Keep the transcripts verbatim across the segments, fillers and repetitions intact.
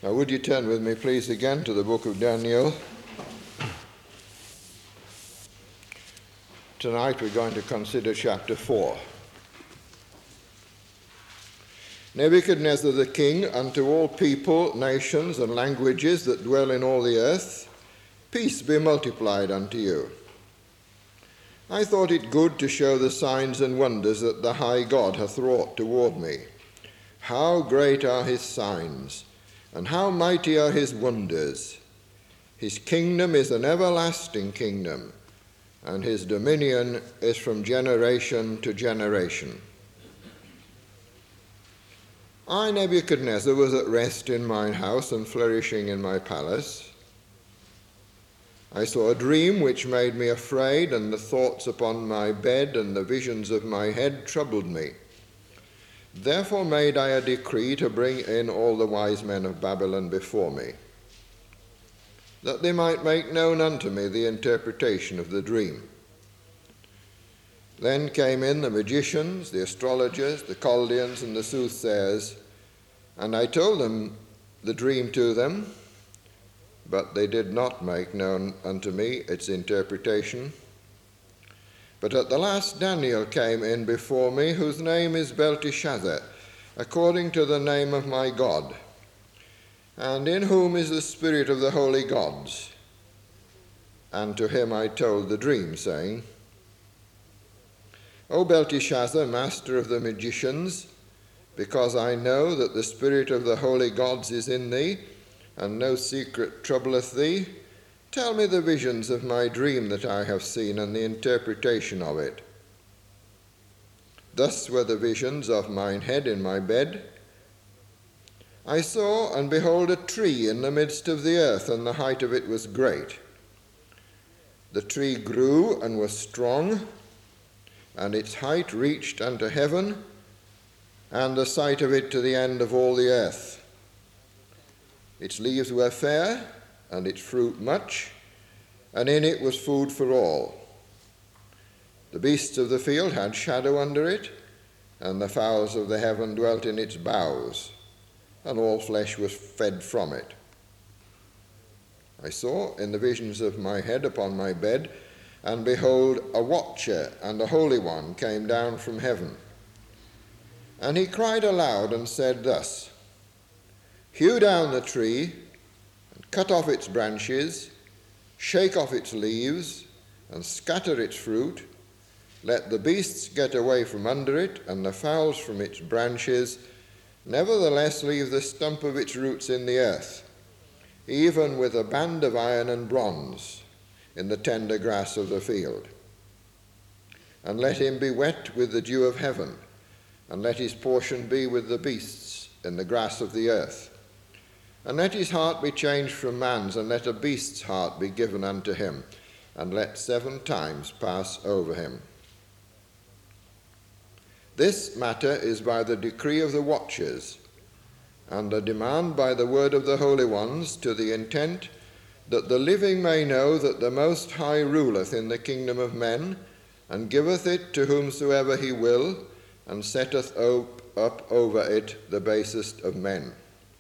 Now, would you turn with me, please, again to the book of Daniel? Tonight we're going to consider chapter four. Nebuchadnezzar the king, unto all people, nations, and languages that dwell in all the earth, peace be multiplied unto you. I thought it good to show the signs and wonders that the high God hath wrought toward me. How great are his signs, and how mighty are his wonders! His kingdom is an everlasting kingdom, and his dominion is from generation to generation. I, Nebuchadnezzar, was at rest in mine house and flourishing in my palace. I saw a dream which made me afraid, and the thoughts upon my bed and the visions of my head troubled me. Therefore made I a decree to bring in all the wise men of Babylon before me, that they might make known unto me the interpretation of the dream. Then came in the magicians, the astrologers, the Chaldeans, and the soothsayers, and I told them the dream to them, but they did not make known unto me its interpretation. But at the last Daniel came in before me, whose name is Belteshazzar, according to the name of my God, and in whom is the spirit of the holy gods. And to him I told the dream, saying, O Belteshazzar, master of the magicians, because I know that the spirit of the holy gods is in thee, and no secret troubleth thee, tell me the visions of my dream that I have seen, and the interpretation of it. Thus were the visions of mine head in my bed. I saw, and behold, a tree in the midst of the earth, and the height of it was great. The tree grew and was strong, and its height reached unto heaven, and the sight of it to the end of all the earth. Its leaves were fair, and its fruit much, and in it was food for all. The beasts of the field had shadow under it, and the fowls of the heaven dwelt in its boughs, and all flesh was fed from it. I saw in the visions of my head upon my bed, and behold, a watcher and a holy one came down from heaven. And he cried aloud and said thus, Hew down the tree, and cut off its branches, shake off its leaves, and scatter its fruit. Let the beasts get away from under it, and the fowls from its branches. Nevertheless leave the stump of its roots in the earth, even with a band of iron and bronze in the tender grass of the field. And let him be wet with the dew of heaven, and let his portion be with the beasts in the grass of the earth. And let his heart be changed from man's, and let a beast's heart be given unto him, and let seven times pass over him. This matter is by the decree of the watchers, and the demand by the word of the holy ones, to the intent that the living may know that the Most High ruleth in the kingdom of men, and giveth it to whomsoever he will, and setteth up over it the basest of men.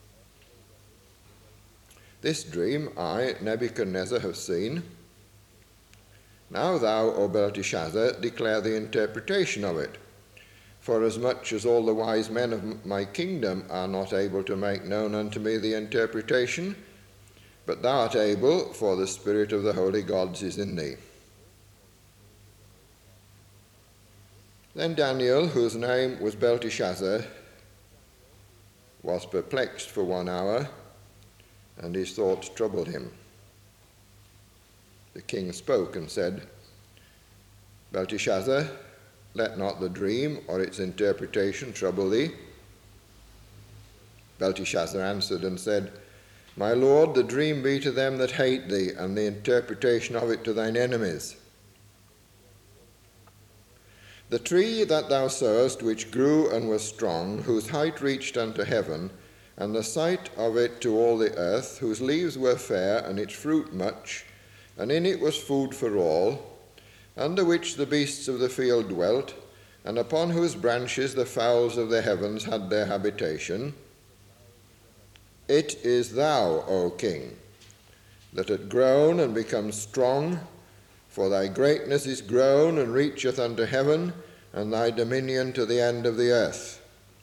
This dream I, Nebuchadnezzar, have seen. Now thou, O Belteshazzar, declare the interpretation of it, forasmuch as all the wise men of my kingdom are not able to make known unto me the interpretation, but thou art able, for the spirit of the holy gods is in thee. Then Daniel, whose name was Belteshazzar, was perplexed for one hour, and his thoughts troubled him. The king spoke and said, Belteshazzar, let not the dream or its interpretation trouble thee. Belteshazzar answered and said, My lord, the dream be to them that hate thee, and the interpretation of it to thine enemies. The tree that thou sawest, which grew and was strong, whose height reached unto heaven, and the sight of it to all the earth, whose leaves were fair, and its fruit much, and in it was food for all, under which the beasts of the field dwelt, and upon whose branches the fowls of the heavens had their habitation. It is thou, O king, that art grown and become strong, for thy greatness is grown and reacheth unto heaven, and thy dominion to the end of the earth.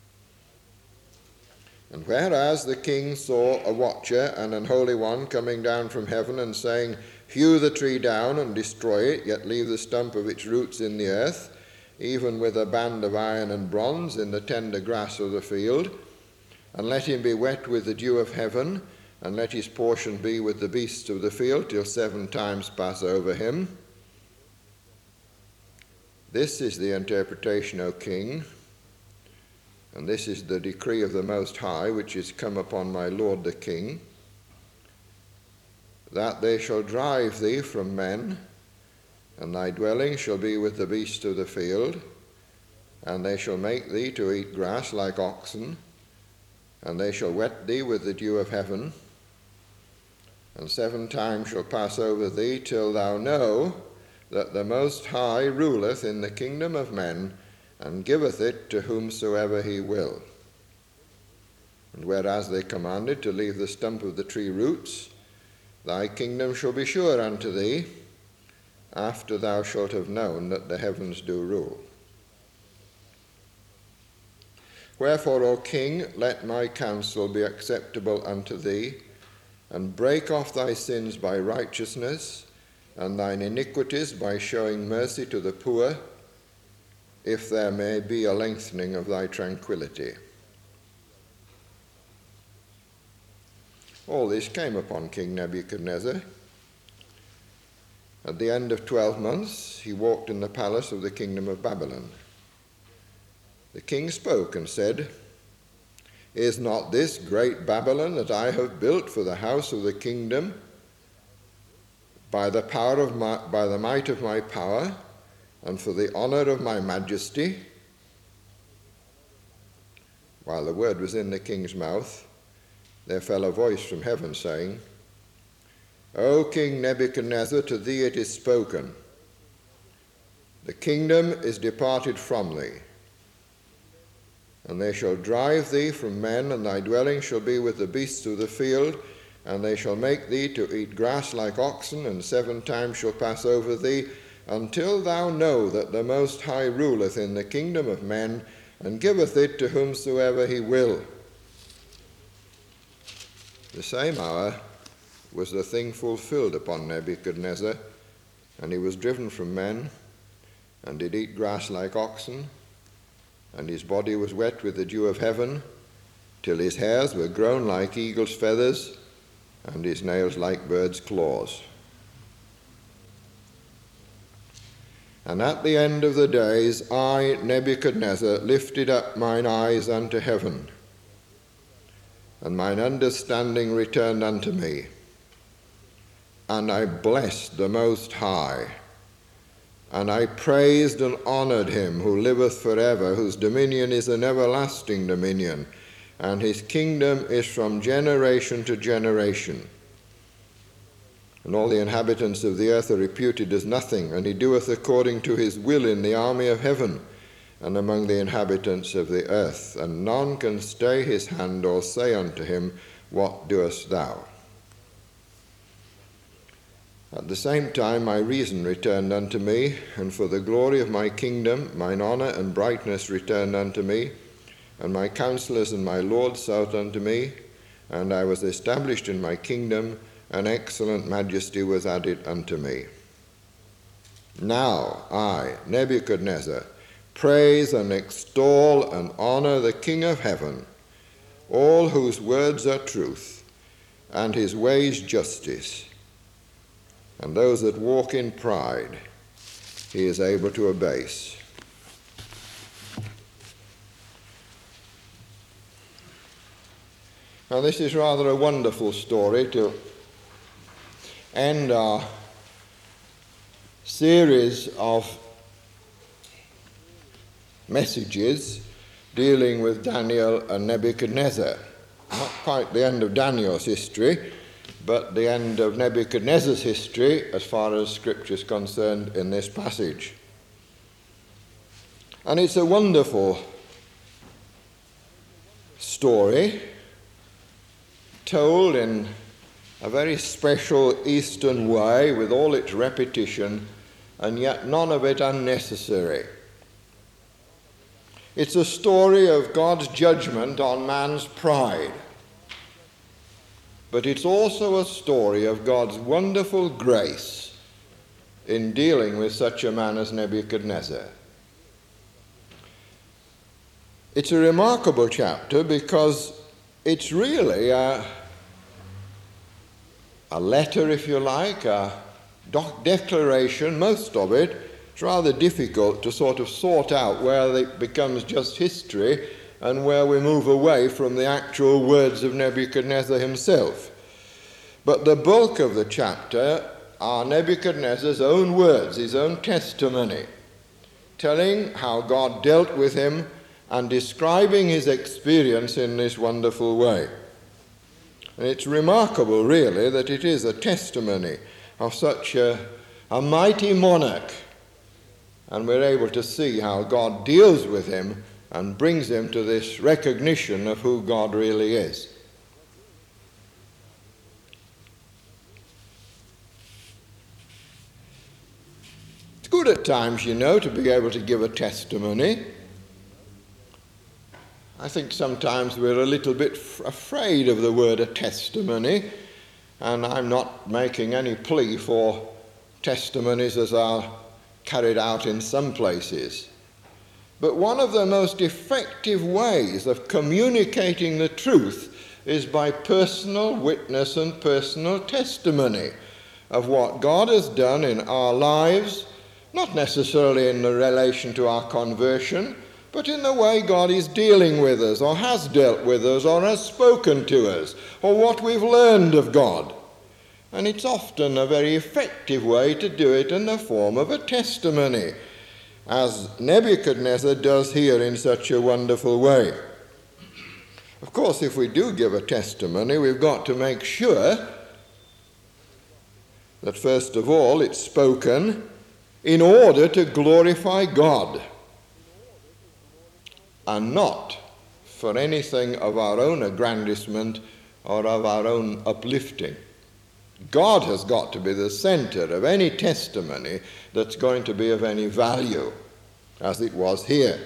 And whereas the king saw a watcher and an holy one coming down from heaven, and saying, Hew the tree down and destroy it, yet leave the stump of its roots in the earth, even with a band of iron and bronze in the tender grass of the field, and let him be wet with the dew of heaven, and let his portion be with the beasts of the field, till seven times pass over him. This is the interpretation, O king, and this is the decree of the Most High, which is come upon my lord the king, that they shall drive thee from men, and thy dwelling shall be with the beasts of the field, and they shall make thee to eat grass like oxen, and they shall wet thee with the dew of heaven, and seven times shall pass over thee, till thou know that the Most High ruleth in the kingdom of men, and giveth it to whomsoever he will. And whereas they commanded to leave the stump of the tree roots, thy kingdom shall be sure unto thee, after thou shalt have known that the heavens do rule. Wherefore, O king, let my counsel be acceptable unto thee, and break off thy sins by righteousness, and thine iniquities by showing mercy to the poor, if there may be a lengthening of thy tranquility. All this came upon King Nebuchadnezzar. At the end of twelve months, he walked in the palace of the kingdom of Babylon. The king spoke and said, Is not this great Babylon that I have built for the house of the kingdom by the power of my, by the might of my power, and for the honor of my majesty? While the word was in the king's mouth, there fell a voice from heaven saying, O King Nebuchadnezzar, to thee it is spoken, the kingdom is departed from thee, and they shall drive thee from men, and thy dwelling shall be with the beasts of the field, and they shall make thee to eat grass like oxen, and seven times shall pass over thee, until thou know that the Most High ruleth in the kingdom of men, and giveth it to whomsoever he will. The same hour was the thing fulfilled upon Nebuchadnezzar, and he was driven from men, and did eat grass like oxen, and his body was wet with the dew of heaven, till his hairs were grown like eagle's feathers, and his nails like birds' claws. And at the end of the days, I, Nebuchadnezzar, lifted up mine eyes unto heaven, and mine understanding returned unto me. And I blessed the Most High, and I praised and honored him who liveth forever, whose dominion is an everlasting dominion, and his kingdom is from generation to generation. And all the inhabitants of the earth are reputed as nothing, and he doeth according to his will in the army of heaven, and among the inhabitants of the earth, and none can stay his hand or say unto him, What doest thou? At the same time my reason returned unto me, and for the glory of my kingdom mine honour and brightness returned unto me, and my counselors and my lords sought unto me, and I was established in my kingdom, and excellent majesty was added unto me. Now I, Nebuchadnezzar, praise and extol and honour the King of heaven, all whose words are truth, and his ways justice, and those that walk in pride he is able to abase. Now this is rather a wonderful story to end our series of messages dealing with Daniel and Nebuchadnezzar. Not quite the end of Daniel's history, but the end of Nebuchadnezzar's history as far as Scripture is concerned in this passage. And it's a wonderful story, told in a very special Eastern way with all its repetition, and yet none of it unnecessary. It's a story of God's judgment on man's pride. But it's also a story of God's wonderful grace in dealing with such a man as Nebuchadnezzar. It's a remarkable chapter because it's really a, a letter, if you like, a doc- declaration, most of it. It's rather difficult to sort of sort out where it becomes just history and where we move away from the actual words of Nebuchadnezzar himself. But the bulk of the chapter are Nebuchadnezzar's own words, his own testimony, telling how God dealt with him and describing his experience in this wonderful way. And it's remarkable, really, that it is a testimony of such a, a mighty monarch, and we're able to see how God deals with him and brings him to this recognition of who God really is. It's good at times, you know, to be able to give a testimony. I think sometimes we're a little bit f- afraid of the word a testimony, and I'm not making any plea for testimonies as are carried out in some places. But one of the most effective ways of communicating the truth is by personal witness and personal testimony of what God has done in our lives, not necessarily in the relation to our conversion, but in the way God is dealing with us, or has dealt with us, or has spoken to us, or what we've learned of God. And it's often a very effective way to do it in the form of a testimony, as Nebuchadnezzar does here in such a wonderful way. Of course, if we do give a testimony, we've got to make sure that first of all it's spoken in order to glorify God, and not for anything of our own aggrandizement or of our own uplifting. God has got to be the center of any testimony that's going to be of any value, as it was here.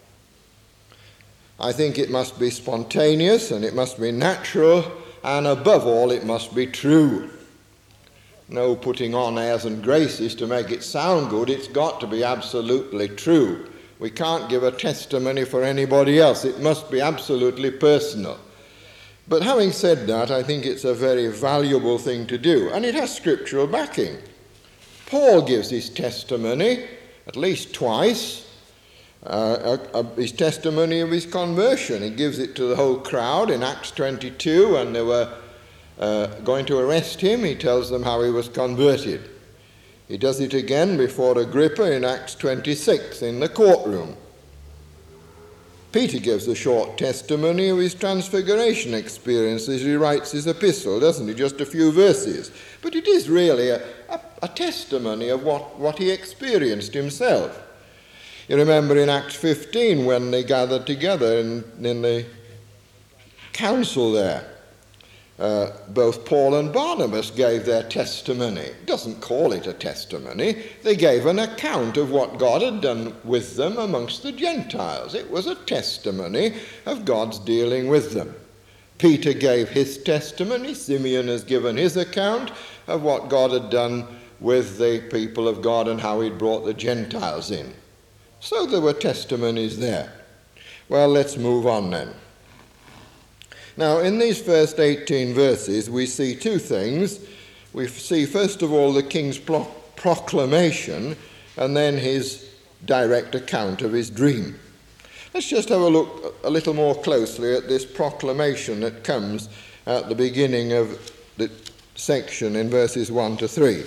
I think it must be spontaneous, and it must be natural, and above all it must be true. No putting on airs and graces to make it sound good. It's got to be absolutely true. We can't give a testimony for anybody else. It must be absolutely personal. But having said that, I think it's a very valuable thing to do, and it has scriptural backing. Paul gives his testimony at least twice, uh, uh, his testimony of his conversion. He gives it to the whole crowd in Acts twenty-two when they were uh, going to arrest him. He tells them how he was converted. He does it again before Agrippa in Acts twenty-six in the courtroom. Peter gives a short testimony of his transfiguration experience as he writes his epistle, doesn't he? Just a few verses. But it is really a, a, a testimony of what, what he experienced himself. You remember in Acts fifteen when they gathered together in, in the council there. Uh, both Paul and Barnabas gave their testimony. It doesn't call it a testimony. They gave an account of what God had done with them amongst the Gentiles. It was a testimony of God's dealing with them. Peter gave his testimony. Simeon has given his account of what God had done with the people of God and how he'd brought the Gentiles in. So there were testimonies there. Well, let's move on then. Now, in these first eighteen verses, we see two things. We see, first of all, the king's pro- proclamation, and then his direct account of his dream. Let's just have a look a little more closely at this proclamation that comes at the beginning of the section in verses one to three.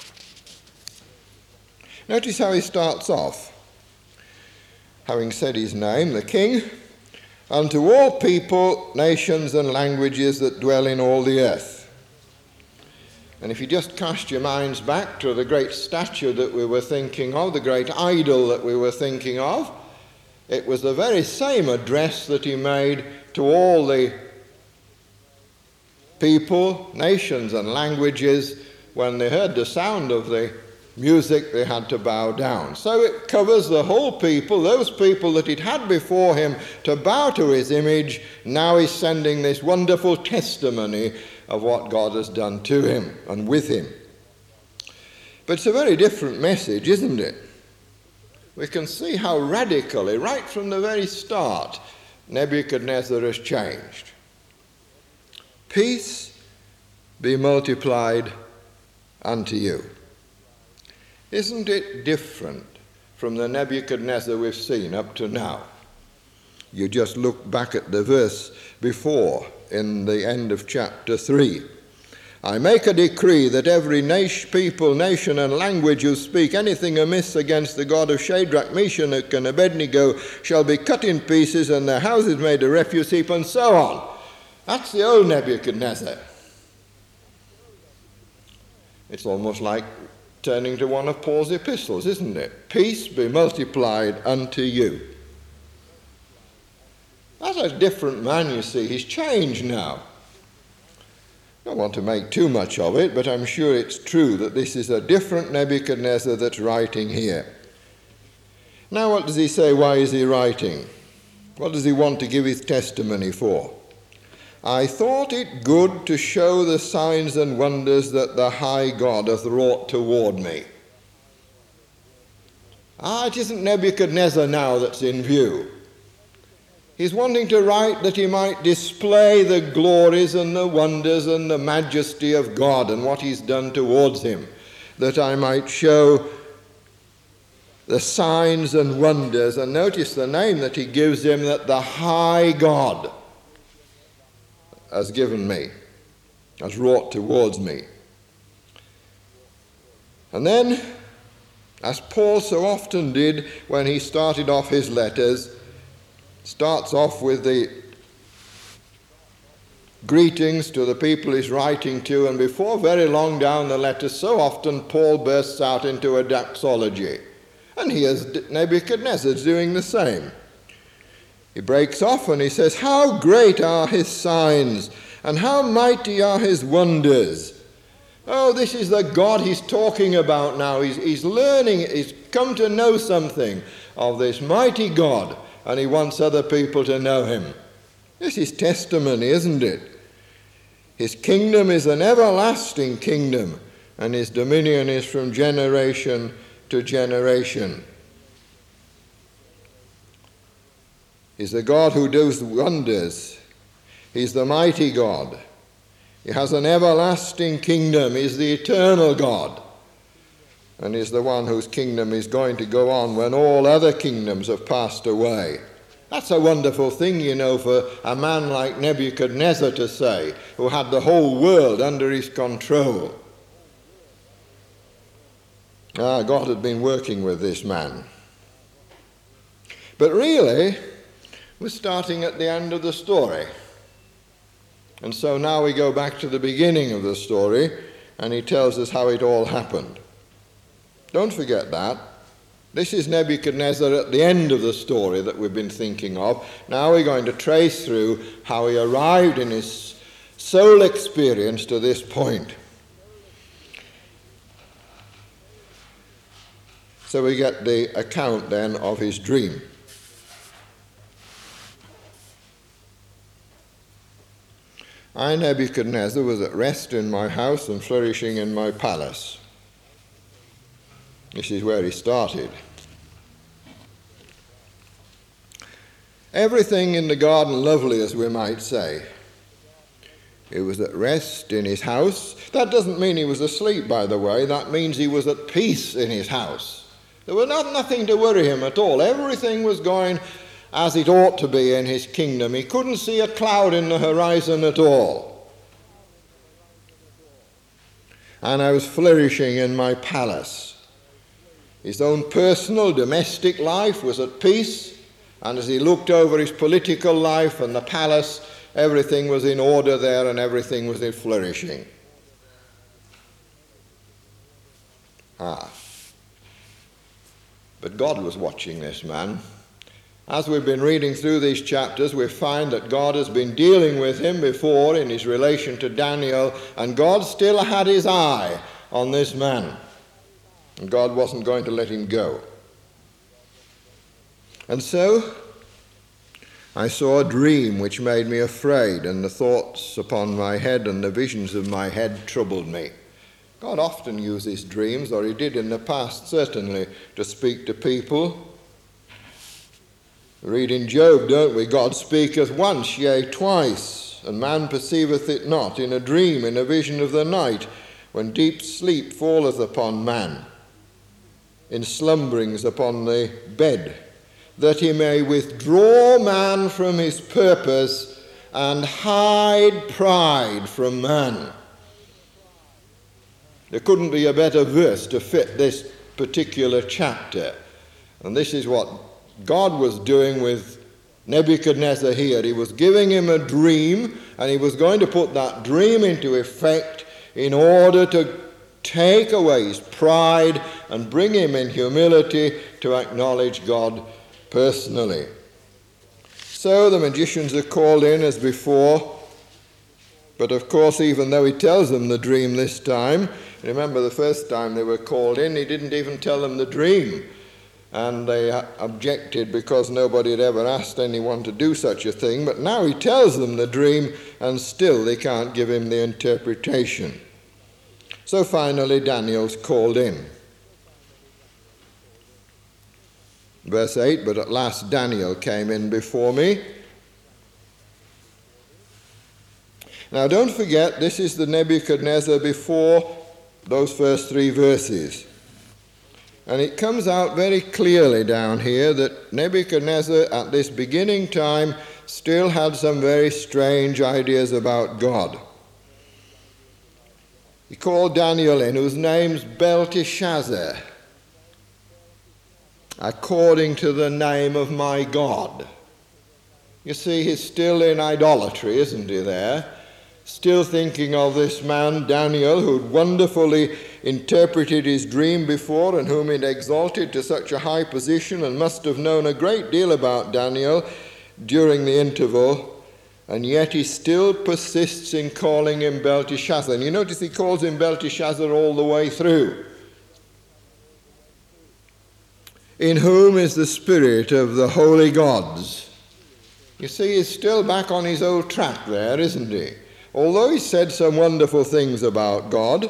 Notice how he starts off. Having said his name, the king, unto all people, nations, and languages that dwell in all the earth. And if you just cast your minds back to the great statue that we were thinking of, the great idol that we were thinking of, it was the very same address that he made to all the people, nations and languages, when they heard the sound of the music, they had to bow down. So it covers the whole people, those people that he'd had before him to bow to his image. Now he's sending this wonderful testimony of what God has done to him and with him. But it's a very different message, isn't it? We can see how radically, right from the very start, Nebuchadnezzar has changed. Peace be multiplied unto you. Isn't it different from the Nebuchadnezzar we've seen up to now? You just look back at the verse before in the end of chapter three. I make a decree that every nation, people, nation and language who speak anything amiss against the God of Shadrach, Meshach and Abednego shall be cut in pieces and their houses made a refuse heap, and so on. That's the old Nebuchadnezzar. It's almost like turning to one of Paul's epistles, isn't it? Peace be multiplied unto you. That's a different man, you see. He's changed now. I don't want to make too much of it, but I'm sure it's true that this is a different Nebuchadnezzar that's writing here. Now what does he say? Why is he writing? What does he want to give his testimony for? I thought it good to show the signs and wonders that the high God hath wrought toward me. Ah, it isn't Nebuchadnezzar now that's in view. He's wanting to write that he might display the glories and the wonders and the majesty of God and what he's done towards him, that I might show the signs and wonders. And notice the name that he gives him, that the high God has given me, has wrought towards me. And then, as Paul so often did when he started off his letters, starts off with the greetings to the people he's writing to, and before very long down the letter, so often Paul bursts out into a doxology. And here's Nebuchadnezzar doing the same. He breaks off and he says, how great are his signs, and how mighty are his wonders. Oh, this is the God he's talking about now. He's, he's learning, he's come to know something of this mighty God, and he wants other people to know him. This is testimony, isn't it? His kingdom is an everlasting kingdom, and his dominion is from generation to generation. He's the God who does wonders. He's the mighty God. He has an everlasting kingdom. He's the eternal God. And he's the one whose kingdom is going to go on when all other kingdoms have passed away. That's a wonderful thing, you know, for a man like Nebuchadnezzar to say, who had the whole world under his control. Ah, God had been working with this man. But really, we're starting at the end of the story. And so now we go back to the beginning of the story, and he tells us how it all happened. Don't forget that. This is Nebuchadnezzar at the end of the story that we've been thinking of. Now we're going to trace through how he arrived in his soul experience to this point. So we get the account then of his dream. I, Nebuchadnezzar, was at rest in my house and flourishing in my palace. This is where he started. Everything in the garden lovely, as we might say. He was at rest in his house. That doesn't mean he was asleep, by the way. That means he was at peace in his house. There was not, nothing to worry him at all. Everything was going as it ought to be in his kingdom. He couldn't see a cloud in the horizon at all. And I was flourishing in my palace. His own personal, domestic life was at peace, and as he looked over his political life and the palace, everything was in order there and everything was in flourishing. Ah. But God was watching this man. As we've been reading through these chapters, we find that God has been dealing with him before in his relation to Daniel, and God still had his eye on this man. And God wasn't going to let him go. And so I saw a dream which made me afraid, and the thoughts upon my head and the visions of my head troubled me. God often uses dreams, or he did in the past certainly, to speak to people. We read in Job, don't we? God speaketh once, yea, twice, and man perceiveth it not, in a dream, in a vision of the night, when deep sleep falleth upon man, in slumberings upon the bed, that he may withdraw man from his purpose and hide pride from man. There couldn't be a better verse to fit this particular chapter. And this is what God was doing with Nebuchadnezzar here. He was giving him a dream, and he was going to put that dream into effect in order to take away his pride and bring him in humility to acknowledge God personally. So the magicians are called in as before, but of course, even though he tells them the dream this time, remember the first time they were called in, he didn't even tell them the dream. And they objected because nobody had ever asked anyone to do such a thing. But now he tells them the dream, and still they can't give him the interpretation. So finally Daniel's called in. Verse eight, but at last Daniel came in before me. Now don't forget, this is the Nebuchadnezzar before those first three verses. And it comes out very clearly down here that Nebuchadnezzar at this beginning time still had some very strange ideas about God. He called Daniel in, whose name's Belteshazzar, according to the name of my God. You see, he's still in idolatry, isn't he there? Still thinking of this man, Daniel, who'd wonderfully interpreted his dream before and whom he'd exalted to such a high position and must have known a great deal about Daniel during the interval, and yet he still persists in calling him Belteshazzar. And you notice he calls him Belteshazzar all the way through. In whom is the spirit of the holy gods. You see, he's still back on his old track there, isn't he? Although he said some wonderful things about God,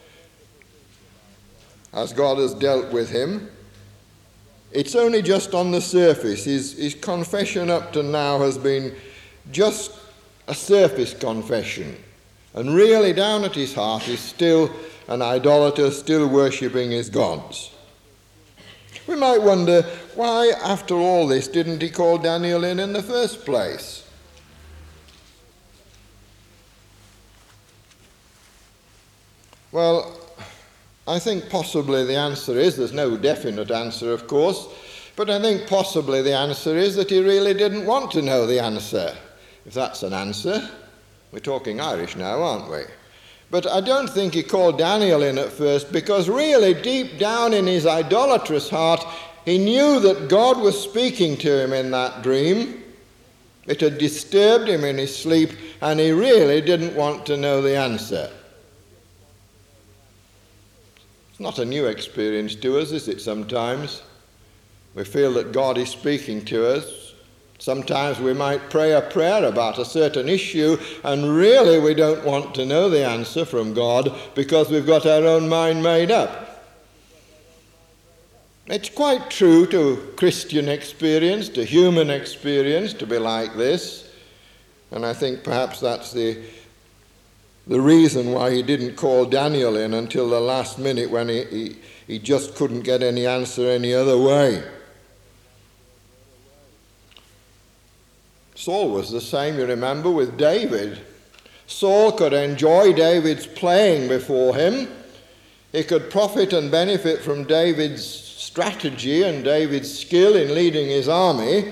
as God has dealt with him, it's only just on the surface. His, his confession up to now has been just a surface confession. And really down at his heart he's still an idolater, still worshipping his gods. We might wonder, why after all this didn't he call Daniel in in the first place? Well, I think possibly the answer is, there's no definite answer of course, but I think possibly the answer is that he really didn't want to know the answer. If that's an answer, we're talking Irish now, aren't we? But I don't think he called Daniel in at first because really deep down in his idolatrous heart, he knew that God was speaking to him in that dream. It had disturbed him in his sleep, and he really didn't want to know the answer. It's not a new experience to us, is it, sometimes? We feel that God is speaking to us. Sometimes we might pray a prayer about a certain issue, and really we don't want to know the answer from God because we've got our own mind made up. It's quite true to Christian experience, to human experience, to be like this. And I think perhaps that's the The reason why he didn't call Daniel in until the last minute when he, he, he just couldn't get any answer any other way. Saul was the same, you remember, with David. Saul could enjoy David's playing before him. He could profit and benefit from David's strategy and David's skill in leading his army.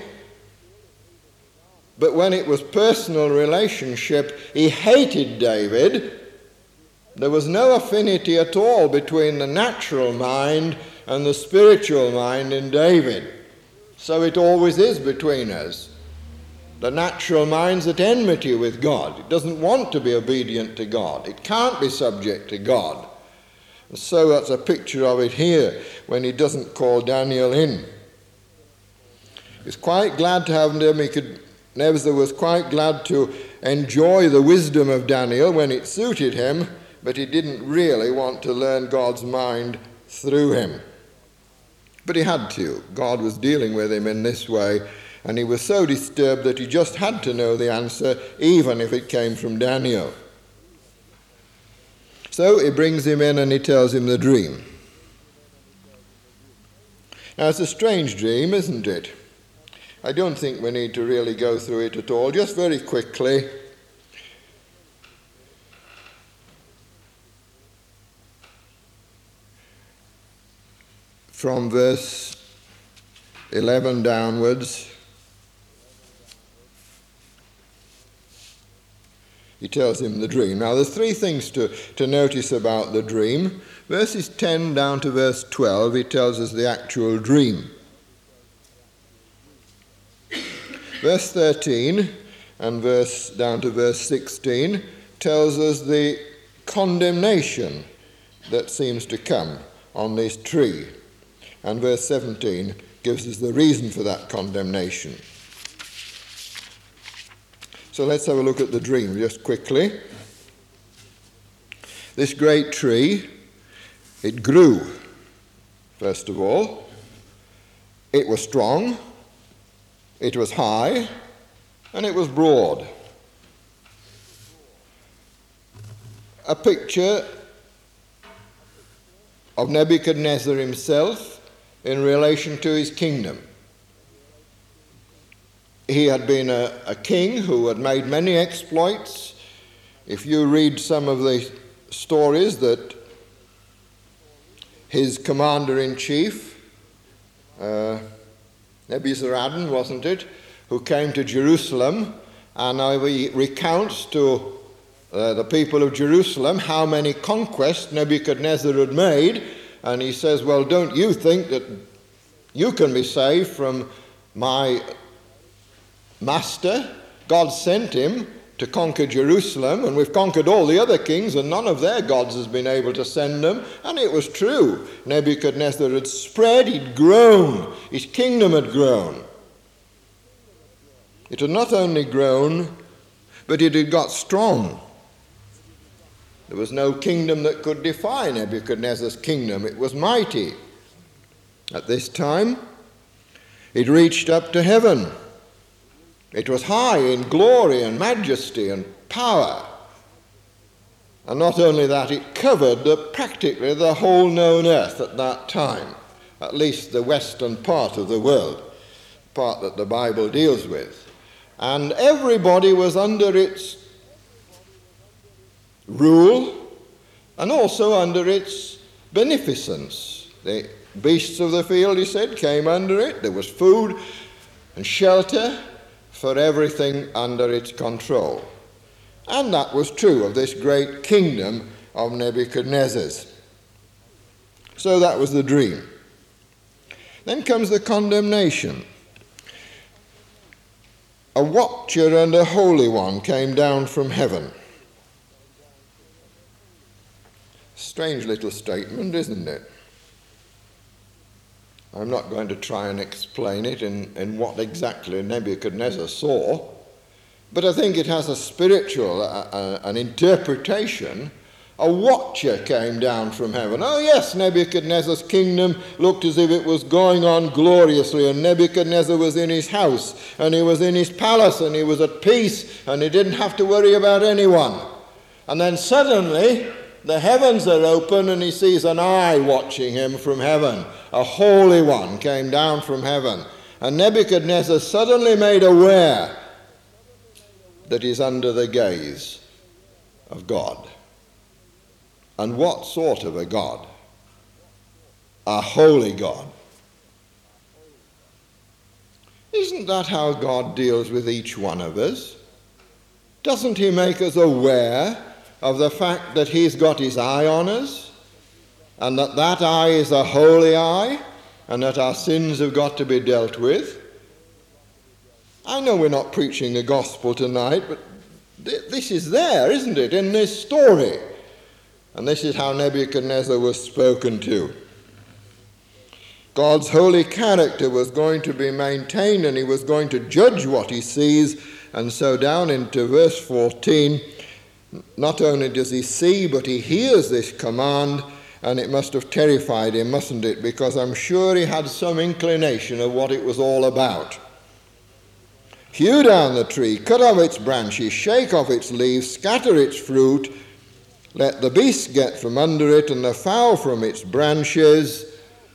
But when it was personal relationship, he hated David. There was no affinity at all between the natural mind and the spiritual mind in David. So it always is between us. The natural mind's at enmity with God. It doesn't want to be obedient to God. It can't be subject to God. And so that's a picture of it here when he doesn't call Daniel in. He's quite glad to have Nebuchadnezzar was quite glad to enjoy the wisdom of Daniel when it suited him, but he didn't really want to learn God's mind through him. But he had to. God was dealing with him in this way, and he was so disturbed that he just had to know the answer, even if it came from Daniel. So he brings him in and he tells him the dream. Now it's a strange dream, isn't it? I don't think we need to really go through it at all. Just very quickly. From verse eleven downwards, he tells him the dream. Now there's three things to, to notice about the dream. Verses ten down to verse twelve, he tells us the actual dream. Verse thirteen and verse down to verse sixteen tells us the condemnation that seems to come on this tree. And verse seventeen gives us the reason for that condemnation. So let's have a look at the dream just quickly. This great tree, it grew, first of all. It was strong, it was high, and it was broad. A picture of Nebuchadnezzar himself in relation to his kingdom. He had been a, a king who had made many exploits. If you read some of the stories that his commander-in-chief, uh, Nebuzaradan, wasn't it, who came to Jerusalem, and he recounts to uh, the people of Jerusalem how many conquests Nebuchadnezzar had made, and he says, well, don't you think that you can be saved from my master? God sent him to conquer Jerusalem, and we've conquered all the other kings, and none of their gods has been able to send them. And it was true. Nebuchadnezzar had spread, he'd grown, his kingdom had grown. It had not only grown, but it had got strong. There was no kingdom that could defy Nebuchadnezzar's kingdom. It was mighty. At this time, it reached up to heaven. It was high in glory and majesty and power. And not only that, it covered the, practically the whole known earth at that time, at least the western part of the world, part that the Bible deals with. And everybody was under its rule and also under its beneficence. The beasts of the field, he said, came under it. There was food and shelter for everything under its control. And that was true of this great kingdom of Nebuchadnezzar's. So that was the dream. Then comes the condemnation. A watcher and a holy one came down from heaven. Strange little statement, isn't it? I'm not going to try and explain it in, in what exactly Nebuchadnezzar saw, but I think it has a spiritual, uh, uh, an interpretation. A watcher came down from heaven. Oh yes, Nebuchadnezzar's kingdom looked as if it was going on gloriously, and Nebuchadnezzar was in his house, and he was in his palace, and he was at peace, and he didn't have to worry about anyone. And then suddenly, the heavens are open and he sees an eye watching him from heaven. A holy one came down from heaven. And Nebuchadnezzar suddenly made aware that he's under the gaze of God. And what sort of a God? A holy God. Isn't that how God deals with each one of us? Doesn't he make us aware of the fact that he's got his eye on us, and that that eye is a holy eye, and that our sins have got to be dealt with. I know we're not preaching the gospel tonight, but th- this is there, isn't it, in this story? And this is how Nebuchadnezzar was spoken to. God's holy character was going to be maintained, and he was going to judge what he sees. And so down into verse fourteen, not only does he see, but he hears this command, and it must have terrified him, mustn't it? Because I'm sure he had some inclination of what it was all about. Hew down the tree, cut off its branches, shake off its leaves, scatter its fruit, let the beasts get from under it and the fowl from its branches.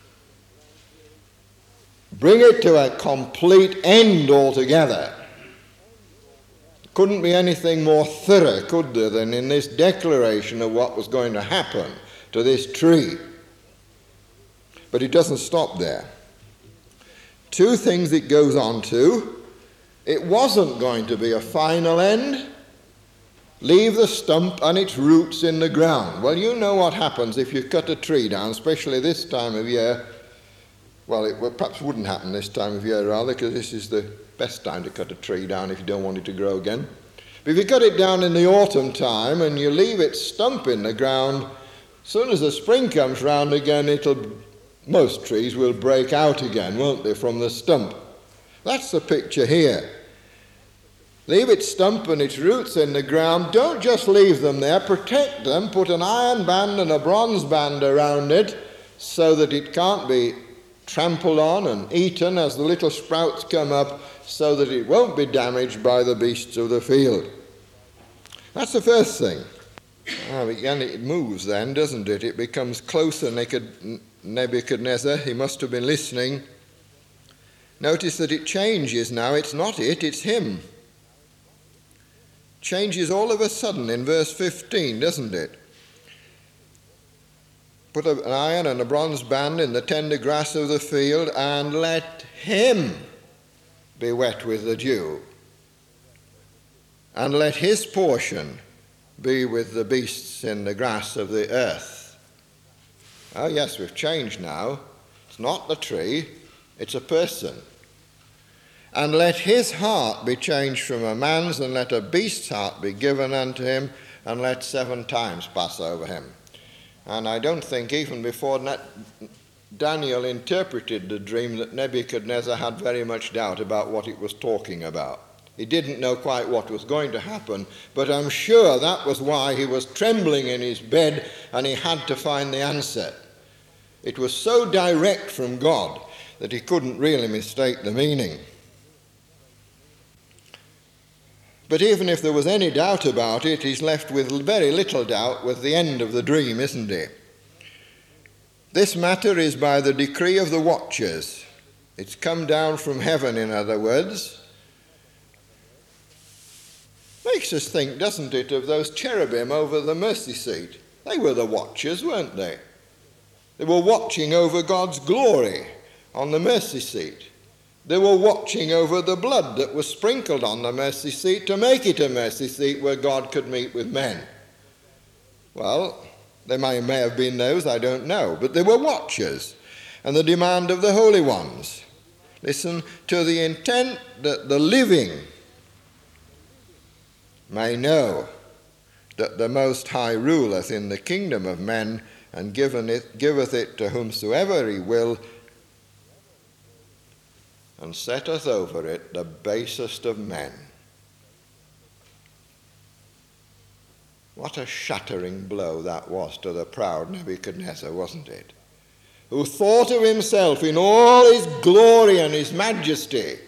Bring it to a complete end altogether. Couldn't be anything more thorough, could there, than in this declaration of what was going to happen to this tree. But it doesn't stop there. Two things it goes on to. It wasn't going to be a final end. Leave the stump and its roots in the ground. Well, you know what happens if you cut a tree down, especially this time of year. Well, it well, perhaps wouldn't happen this time of year, rather, because this is the best time to cut a tree down if you don't want it to grow again. But if you cut it down in the autumn time and you leave its stump in the ground, as soon as the spring comes round again, it'll, most trees will break out again, won't they, from the stump. That's the picture here. Leave its stump and its roots in the ground. Don't just leave them there. Protect them. Put an iron band and a bronze band around it so that it can't be trampled on and eaten as the little sprouts come up, so that it won't be damaged by the beasts of the field. That's the first thing. Oh, again, it moves then, doesn't it? It becomes closer. Nebuchadnezzar, he must have been listening. Notice that it changes now. It's not it, it's him. Changes all of a sudden in verse fifteen, doesn't it? Put an iron and a bronze band in the tender grass of the field, and let him be wet with the dew, and let his portion be with the beasts in the grass of the earth. Oh yes, we've changed now. It's not the tree, it's a person. And let his heart be changed from a man's, and let a beast's heart be given unto him, and let seven times pass over him. And I don't think even before Daniel interpreted the dream that Nebuchadnezzar had very much doubt about what it was talking about. He didn't know quite what was going to happen, but I'm sure that was why he was trembling in his bed and he had to find the answer. It was so direct from God that he couldn't really mistake the meaning. But even if there was any doubt about it, he's left with very little doubt with the end of the dream, isn't he? This matter is by the decree of the watchers. It's come down from heaven, in other words. Makes us think, doesn't it, of those cherubim over the mercy seat. They were the watchers, weren't they? They were watching over God's glory on the mercy seat. They were watching over the blood that was sprinkled on the mercy seat to make it a mercy seat where God could meet with men. Well, there may, may have been those, I don't know, but they were watchers, and the demand of the holy ones. Listen, to the intent that the living may know that the Most High ruleth in the kingdom of men, and giveth it, giveth it to whomsoever he will, and setteth over it the basest of men. What a shattering blow that was to the proud Nebuchadnezzar, wasn't it? Who thought of himself in all his glory and his majesty.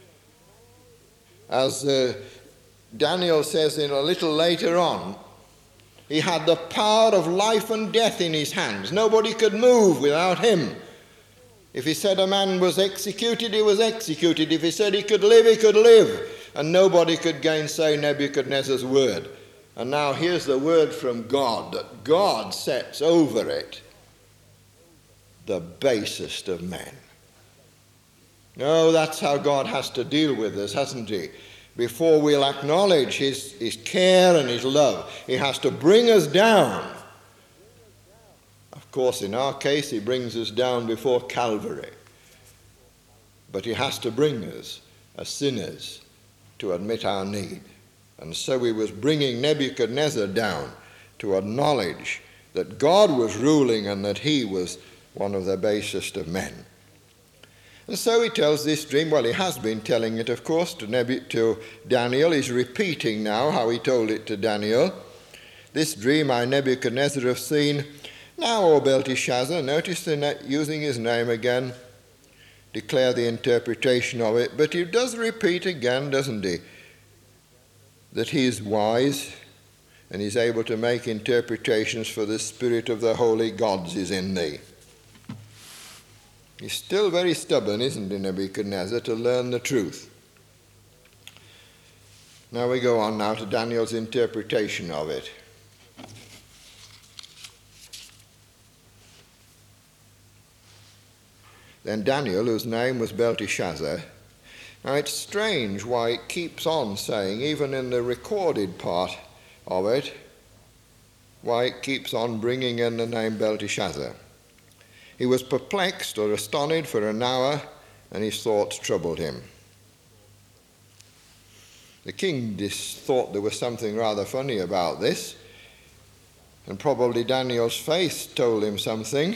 As uh, Daniel says in a little later on, he had the power of life and death in his hands. Nobody could move without him. If he said a man was executed, he was executed. If he said he could live, he could live. And nobody could gainsay Nebuchadnezzar's word. And now here's the word from God, that God sets over it the basest of men. No, that's how God has to deal with us, hasn't he? Before we'll acknowledge his, his care and his love, he has to bring us down Of course, in our case, he brings us down before Calvary. But he has to bring us as sinners to admit our need. And so he was bringing Nebuchadnezzar down to acknowledge that God was ruling and that he was one of the basest of men. And so he tells this dream. Well, he has been telling it, of course, to, Nebu- to Daniel. He's repeating now how he told it to Daniel. This dream I, Nebuchadnezzar, have seen. Now, O Belteshazzar, notice the ne- using his name again, declare the interpretation of it. But he does repeat again, doesn't he, that he is wise and is able to make interpretations, for the spirit of the holy gods is in thee. He's still very stubborn, isn't he, Nebuchadnezzar, to learn the truth. Now we go on now to Daniel's interpretation of it. Then Daniel, whose name was Belteshazzar. Now it's strange why it keeps on saying, even in the recorded part of it, why it keeps on bringing in the name Belteshazzar. He was perplexed or astonished for an hour, and his thoughts troubled him. The king just thought there was something rather funny about this, and probably Daniel's face told him something.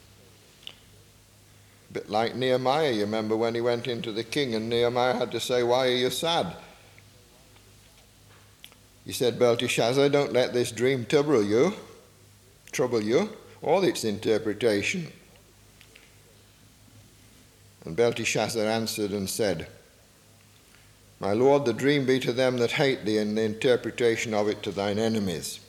A bit like Nehemiah, you remember when he went into the king and Nehemiah had to say, why are you sad? He said, Belteshazzar, don't let this dream trouble you, trouble you, or its interpretation. And Belteshazzar answered and said, my lord, the dream be to them that hate thee, and the interpretation of it to thine enemies.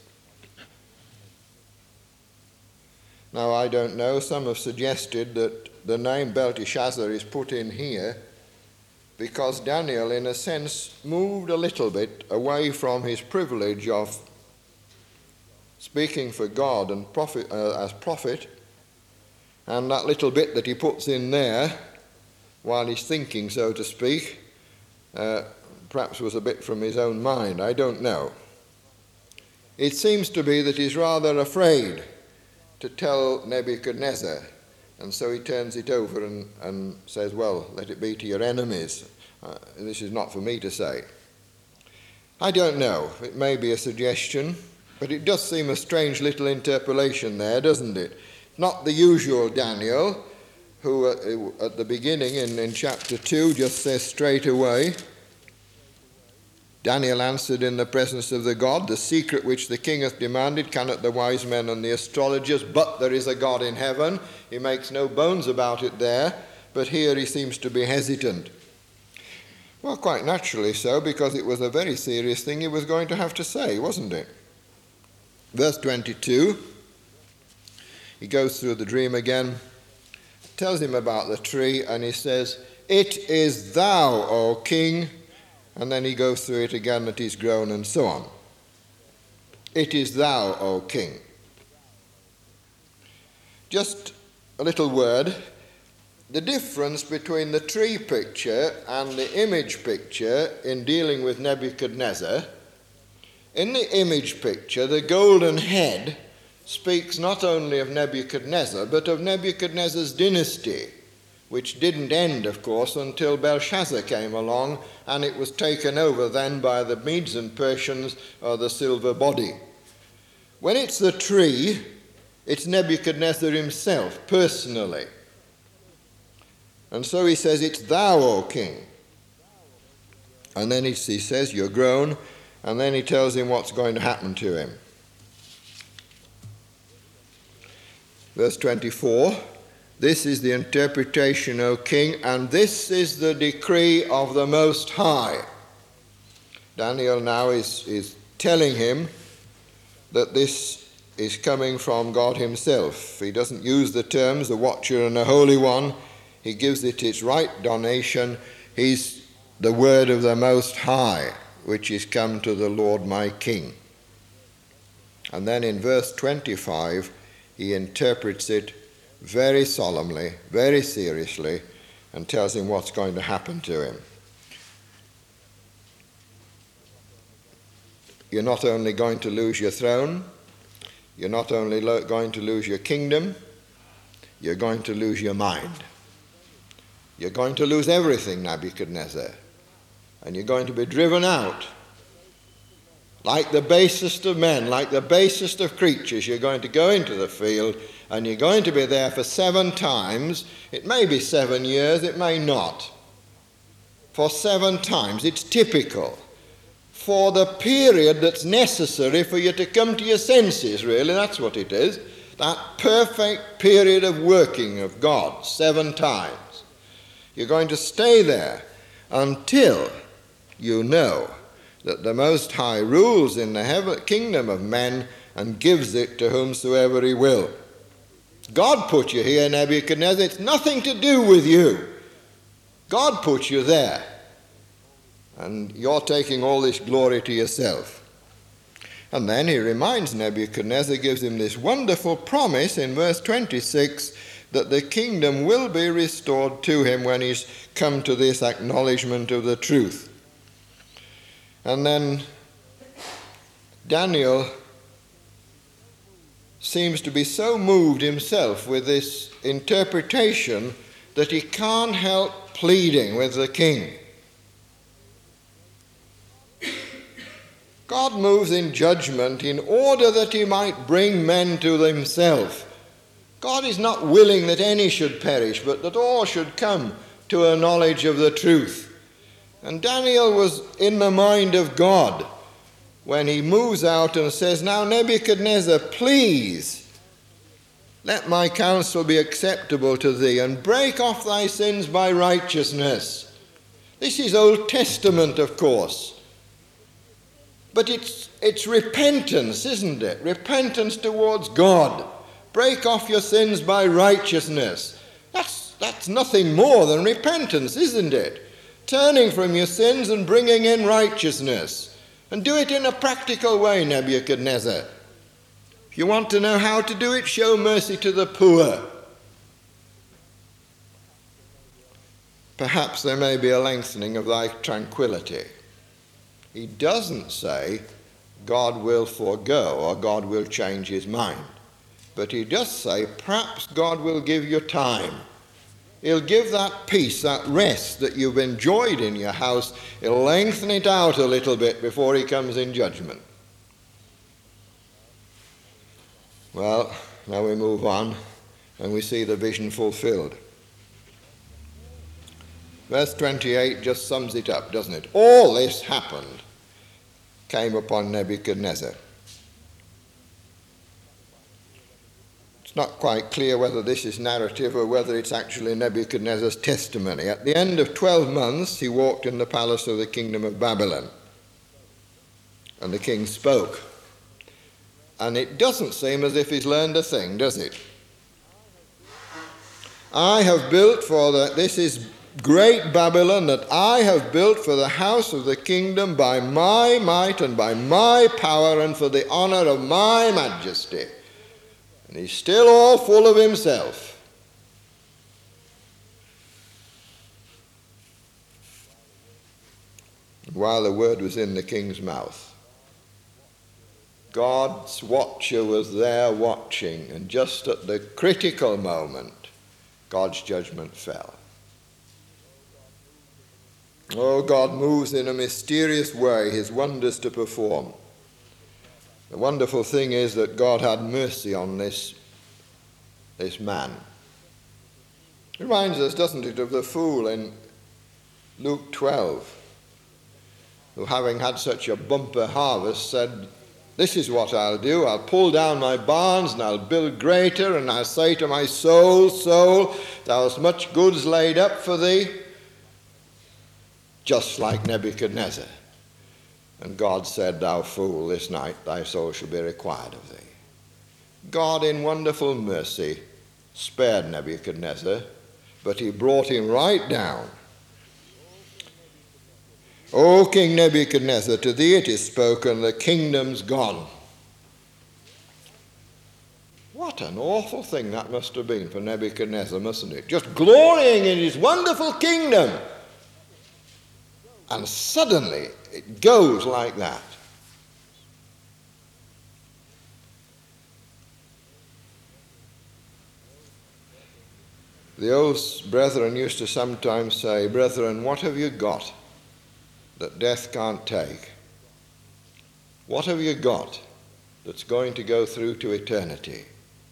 Now, I don't know, some have suggested that the name Belteshazzar is put in here because Daniel, in a sense, moved a little bit away from his privilege of speaking for God and prophet, uh, as prophet, and that little bit that he puts in there while he's thinking, so to speak, uh, perhaps was a bit from his own mind. I don't know. It seems to be that he's rather afraid to tell Nebuchadnezzar, and so he turns it over and, and says, well, let it be to your enemies. Uh, this is not for me to say. I don't know. It may be a suggestion, but it does seem a strange little interpolation there, doesn't it? Not the usual Daniel, who uh, at the beginning in, in chapter two just says straight away, Daniel answered in the presence of the God, the secret which the king hath demanded cannot the wise men and the astrologers, but there is a God in heaven. He makes no bones about it there, but here he seems to be hesitant. Well, quite naturally so, because it was a very serious thing he was going to have to say, wasn't it? Verse twenty-two, he goes through the dream again, tells him about the tree, and he says, it is thou, O king. And then he goes through it again that he's grown and so on. It is thou, O king. Just a little word. The difference between the tree picture and the image picture in dealing with Nebuchadnezzar, in the image picture, the golden head speaks not only of Nebuchadnezzar, but of Nebuchadnezzar's dynasty, which didn't end, of course, until Belshazzar came along, and it was taken over then by the Medes and Persians, or the silver body. When it's the tree, it's Nebuchadnezzar himself, personally. And so he says, it's thou, O king. And then he, he says, you're grown, and then he tells him what's going to happen to him. Verse twenty-four, this is the interpretation, O king, and this is the decree of the Most High. Daniel now is, is telling him that this is coming from God himself. He doesn't use the terms, the watcher and the holy one. He gives it its right donation. He's the word of the Most High, which is come to the Lord my King. And then in verse twenty-five, he interprets it very solemnly, very seriously, and tells him what's going to happen to him. You're not only going to lose your throne, you're not only lo- going to lose your kingdom, you're going to lose your mind. You're going to lose everything, Nebuchadnezzar. And you're going to be driven out. Like the basest of men, like the basest of creatures, you're going to go into the field and you're going to be there for seven times. It may be seven years, it may not. For seven times. It's typical for the period that's necessary for you to come to your senses, really. That's what it is. That perfect period of working of God, seven times. You're going to stay there until you know that the Most High rules in the heaven, kingdom of men and gives it to whomsoever he will. God put you here, Nebuchadnezzar. It's nothing to do with you. God put you there. And you're taking all this glory to yourself. And then he reminds Nebuchadnezzar, gives him this wonderful promise in verse twenty-six that the kingdom will be restored to him when he's come to this acknowledgement of the truth. And then Daniel seems to be so moved himself with this interpretation that he can't help pleading with the king. God moves in judgment in order that he might bring men to himself. God is not willing that any should perish, but that all should come to a knowledge of the truth. And Daniel was in the mind of God when he moves out and says, "Now, Nebuchadnezzar, please let my counsel be acceptable to thee, and break off thy sins by righteousness." This is Old Testament, of course. But it's, it's repentance, isn't it? Repentance towards God. Break off your sins by righteousness. That's, that's nothing more than repentance, isn't it? Turning from your sins and bringing in righteousness. And do it in a practical way, Nebuchadnezzar. If you want to know how to do it, show mercy to the poor. Perhaps there may be a lengthening of thy tranquility. He doesn't say God will forego or God will change his mind. But he does say perhaps God will give you time. He'll give that peace, that rest that you've enjoyed in your house. He'll lengthen it out a little bit before he comes in judgment. Well, now we move on and we see the vision fulfilled. Verse twenty-eight just sums it up, doesn't it? All this happened, came upon Nebuchadnezzar. It's not quite clear whether this is narrative or whether it's actually Nebuchadnezzar's testimony. At the end of twelve months, he walked in the palace of the kingdom of Babylon. And the king spoke. And it doesn't seem as if he's learned a thing, does it? I have built for the, this is great Babylon that I have built for the house of the kingdom by my might and by my power and for the honor of my majesty. And he's still all full of himself. While the word was in the king's mouth, God's watcher was there watching, and just at the critical moment, God's judgment fell. Oh, God moves in a mysterious way his wonders to perform. The wonderful thing is that God had mercy on this, this man. It reminds us, doesn't it, of the fool in Luke twelve, who having had such a bumper harvest said, "This is what I'll do. I'll pull down my barns and I'll build greater, and I'll say to my soul, soul, thou hast much goods laid up for thee," just like Nebuchadnezzar. And God said, "Thou fool, this night thy soul shall be required of thee." God in wonderful mercy spared Nebuchadnezzar, but he brought him right down. "O King Nebuchadnezzar, to thee it is spoken, the kingdom's gone." What an awful thing that must have been for Nebuchadnezzar, mustn't it? Just glorying in his wonderful kingdom. And suddenly it goes like that. The old brethren used to sometimes say, "Brethren, what have you got that death can't take? What have you got that's going to go through to eternity?"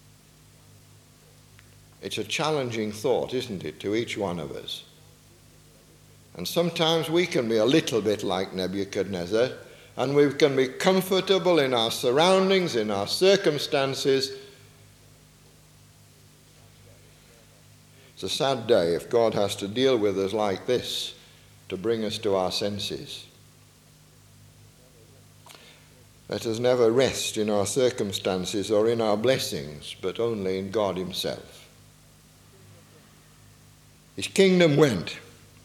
It's a challenging thought, isn't it, to each one of us? And sometimes we can be a little bit like Nebuchadnezzar, and we can be comfortable in our surroundings, in our circumstances. It's a sad day if God has to deal with us like this to bring us to our senses. Let us never rest in our circumstances or in our blessings, but only in God himself. His kingdom went.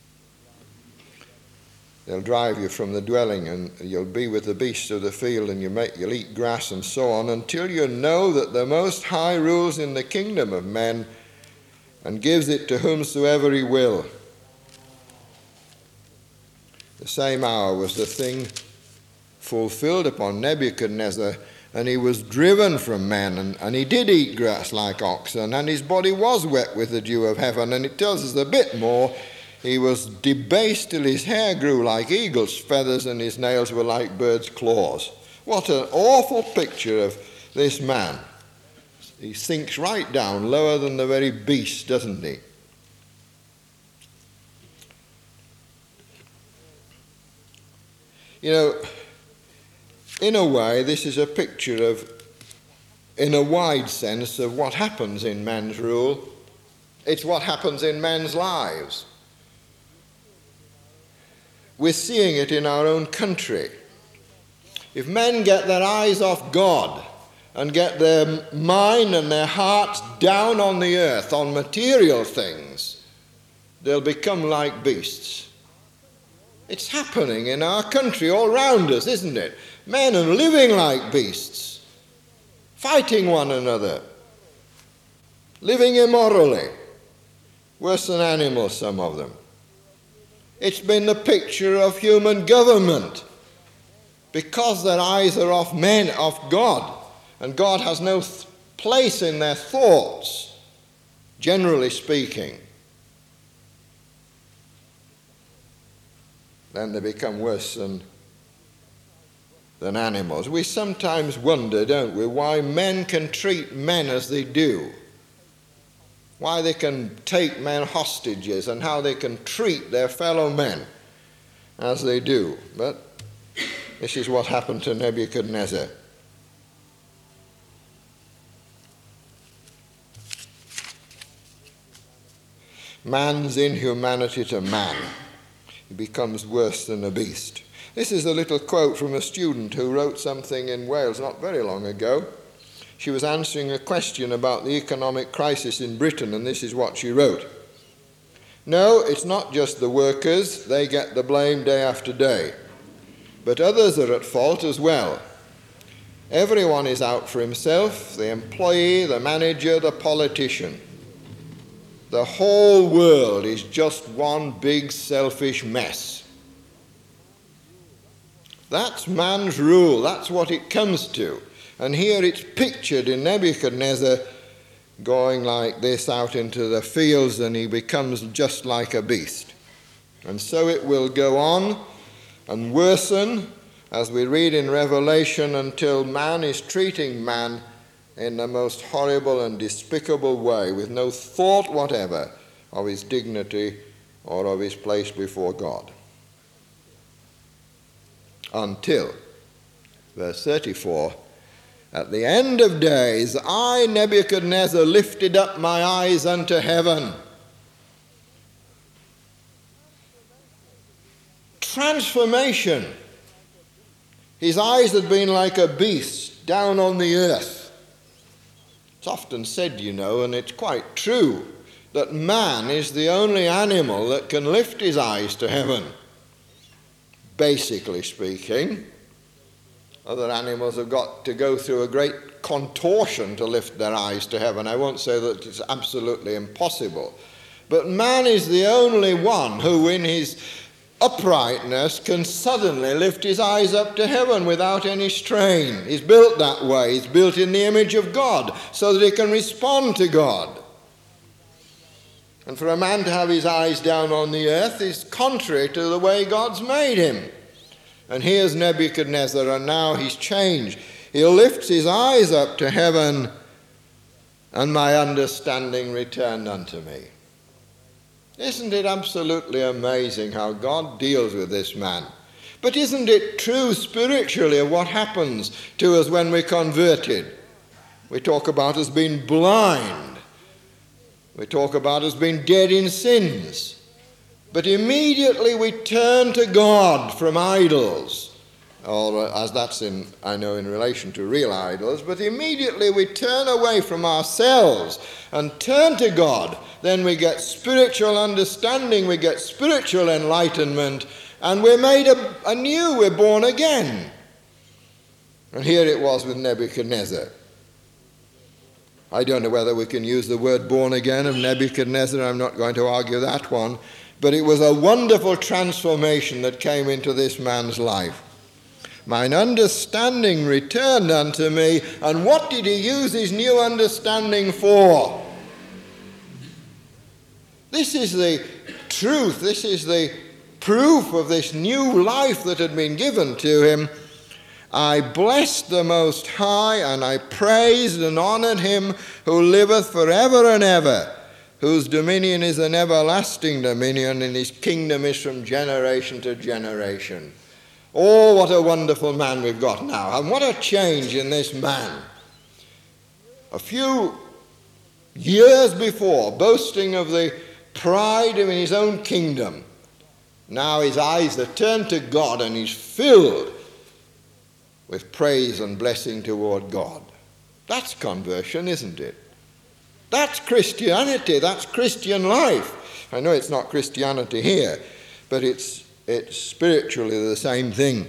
They'll drive you from the dwelling, and you'll be with the beasts of the field, and you make, you'll eat grass and so on, until you know that the Most High rules in the kingdom of men and gives it to whomsoever he will. The same hour was the thing fulfilled upon Nebuchadnezzar, and he was driven from men, and, and he did eat grass like oxen, and his body was wet with the dew of heaven. And it tells us a bit more. He was debased till his hair grew like eagle's feathers, and his nails were like bird's claws. What an awful picture of this man. He sinks right down, lower than the very beast, doesn't he? You know, in a way, this is a picture of, in a wide sense, of what happens in man's rule. It's what happens in men's lives. We're seeing it in our own country. If men get their eyes off God and get their mind and their hearts down on the earth, on material things, they'll become like beasts. It's happening in our country all round us, isn't it? Men are living like beasts, fighting one another, living immorally, worse than animals, some of them. It's been the picture of human government, because their eyes are off men, off God, and God has no th- place in their thoughts, generally speaking. Then they become worse than, than animals. We sometimes wonder, don't we, why men can treat men as they do. Why they can take men hostages and how they can treat their fellow men as they do. But this is what happened to Nebuchadnezzar. Man's inhumanity to man. He becomes worse than a beast. This is a little quote from a student who wrote something in Wales not very long ago. She was answering a question about the economic crisis in Britain, and this is what she wrote. "No, it's not just the workers. They get the blame day after day. But others are at fault as well. Everyone is out for himself, the employee, the manager, the politician. The whole world is just one big selfish mess." That's man's rule. That's what it comes to. And here it's pictured in Nebuchadnezzar going like this out into the fields, and he becomes just like a beast. And so it will go on and worsen, as we read in Revelation, until man is treating man in the most horrible and despicable way, with no thought whatever of his dignity or of his place before God. Until, verse thirty-four, "At the end of days, I, Nebuchadnezzar, lifted up my eyes unto heaven." Transformation. His eyes had been like a beast down on the earth. It's often said, you know, and it's quite true, that man is the only animal that can lift his eyes to heaven, basically speaking. Other animals have got to go through a great contortion to lift their eyes to heaven. I won't say that it's absolutely impossible. But man is the only one who, in his uprightness, can suddenly lift his eyes up to heaven without any strain. He's built that way. He's built in the image of God so that he can respond to God. And for a man to have his eyes down on the earth is contrary to the way God's made him. And here's Nebuchadnezzar, and now he's changed. He lifts his eyes up to heaven, and my understanding returned unto me. Isn't it absolutely amazing how God deals with this man? But isn't it true spiritually of what happens to us when we're converted? We talk about us being blind. We talk about us being dead in sins. But immediately we turn to God from idols. Or as that's in, I know, in relation to real idols. But immediately we turn away from ourselves and turn to God. Then we get spiritual understanding, we get spiritual enlightenment, and we're made anew, we're born again. And here it was with Nebuchadnezzar. I don't know whether we can use the word born again of Nebuchadnezzar. I'm not going to argue that one. But it was a wonderful transformation that came into this man's life. Mine understanding returned unto me. And what did he use his new understanding for? This is the truth. This is the proof of this new life that had been given to him. I blessed the Most High, and I praised and honored him who liveth forever and ever, whose dominion is an everlasting dominion, and his kingdom is from generation to generation. Oh, what a wonderful man we've got now, and what a change in this man. A few years before, boasting of the pride in his own kingdom, now his eyes are turned to God, and he's filled with praise and blessing toward God. That's conversion, isn't it? That's Christianity. That's Christian life. I know it's not Christianity here, but it's it's spiritually the same thing.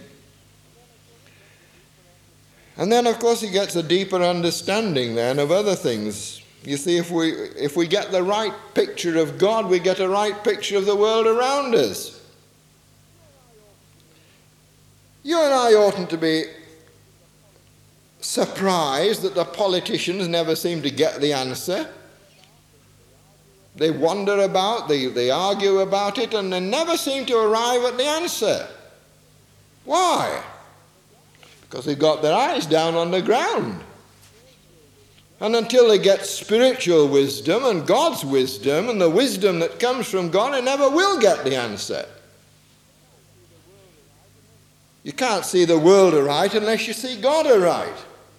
And then, of course, he gets a deeper understanding then of other things. You see, if we if we get the right picture of God, we get a right picture of the world around us. You and I oughtn't to be surprised that the politicians never seem to get the answer. They wander about, they, they argue about it, and they never seem to arrive at the answer. Why? Because they've got their eyes down on the ground. And until they get spiritual wisdom and God's wisdom and the wisdom that comes from God, they never will get the answer. You can't see the world aright unless you see God aright.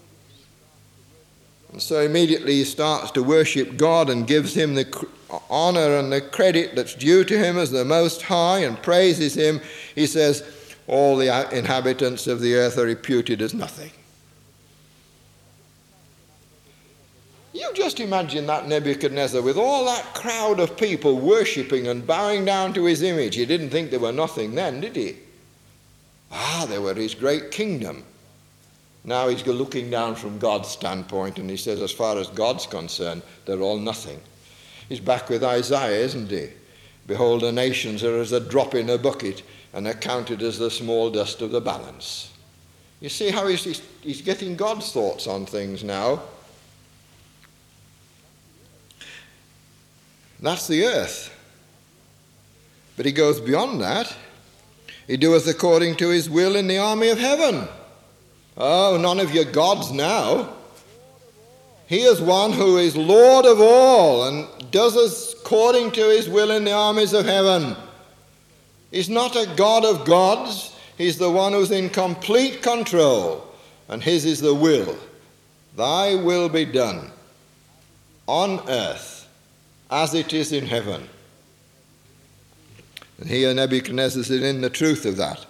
And so immediately he starts to worship God and gives him the honor and the credit that's due to him as the Most High and praises him. He says, all the inhabitants of the earth are reputed as nothing. You just imagine that Nebuchadnezzar with all that crowd of people worshipping and bowing down to his image. He didn't think they were nothing then, did he? Ah, they were his great kingdom. Now he's looking down from God's standpoint, and he says, as far as God's concerned, they're all nothing. He's back with Isaiah, isn't he? Behold, the nations are as a drop in a bucket, and are counted as the small dust of the balance. You see how he's, he's getting God's thoughts on things now. That's the earth. But he goes beyond that. He doeth according to his will in the army of heaven. Oh, none of your gods now. He is one who is Lord of all and does according to his will in the armies of heaven. He's not a God of gods. He's the one who's in complete control, and his is the will. Thy will be done on earth as it is in heaven. And here Nebuchadnezzar is in the truth of that.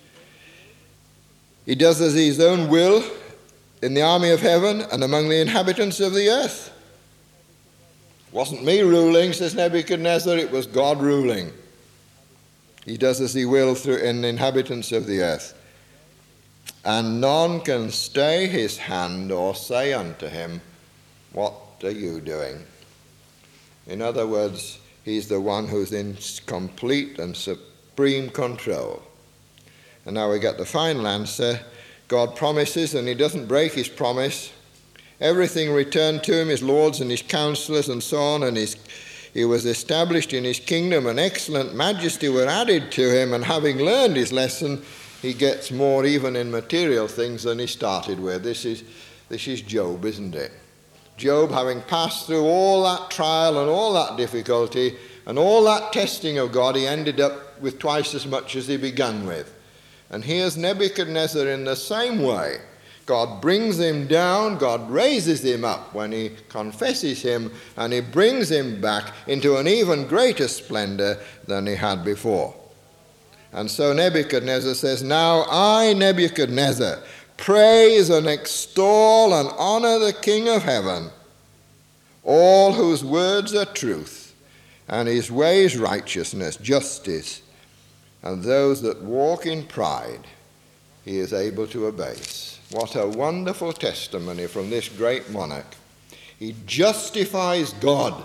He does as his own will in the army of heaven and among the inhabitants of the earth. It wasn't me ruling, says Nebuchadnezzar, it was God ruling. He does as he will through in the inhabitants of the earth. And none can stay his hand or say unto him, what are you doing? In other words, he's the one who's in complete and supreme control. And now we get the final answer. God promises, and he doesn't break his promise. Everything returned to him, his lords and his counselors and so on, and his, he was established in his kingdom, and excellent majesty were added to him, and having learned his lesson, he gets more even in material things than he started with. This is, this is Job, isn't it? Job, having passed through all that trial and all that difficulty and all that testing of God, he ended up with twice as much as he began with. And here's Nebuchadnezzar in the same way. God brings him down, God raises him up when he confesses him, and he brings him back into an even greater splendor than he had before. And so Nebuchadnezzar says, "Now I, Nebuchadnezzar, praise and extol and honor the King of heaven, all whose words are truth, and his ways righteousness, justice, and those that walk in pride he is able to abase." What a wonderful testimony from this great monarch. He justifies God.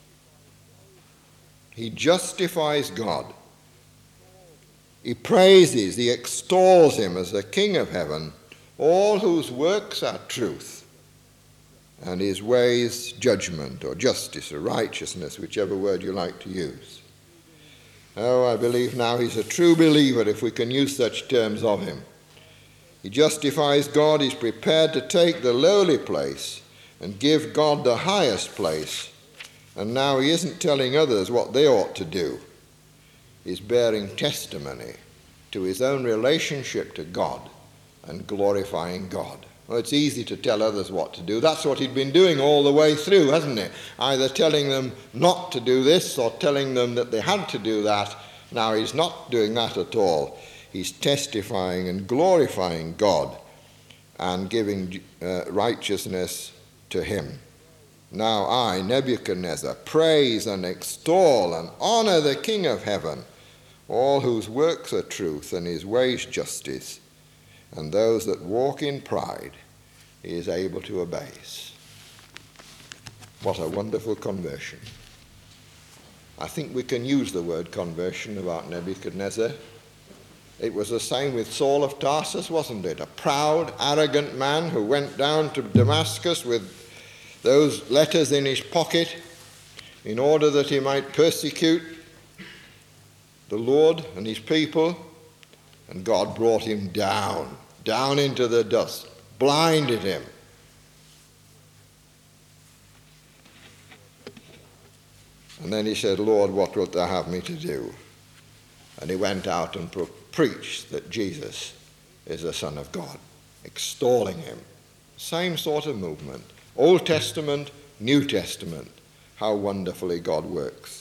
He justifies God. He praises, he extols him as the King of heaven, all whose works are truth, and his ways judgment or justice or righteousness, whichever word you like to use. Oh, I believe now he's a true believer if we can use such terms of him. He justifies God, he's prepared to take the lowly place and give God the highest place. And now he isn't telling others what they ought to do. He's bearing testimony to his own relationship to God and glorifying God. Well, it's easy to tell others what to do. That's what he'd been doing all the way through, hasn't it? Either telling them not to do this or telling them that they had to do that. Now he's not doing that at all. He's testifying and glorifying God and giving uh, righteousness to him. Now I, Nebuchadnezzar, praise and extol and honor the King of heaven, all whose works are truth and his ways justice, and those that walk in pride he is able to abase. What a wonderful conversion. I think we can use the word conversion about Nebuchadnezzar. It was the same with Saul of Tarsus, wasn't it? A proud, arrogant man who went down to Damascus with those letters in his pocket in order that he might persecute the Lord and his people. And God brought him down, down into the dust, blinded him. And then he said, "Lord, what wilt thou have me to do?" And he went out and pro- preached that Jesus is the Son of God, extolling him. Same sort of movement. Old Testament, New Testament. How wonderfully God works.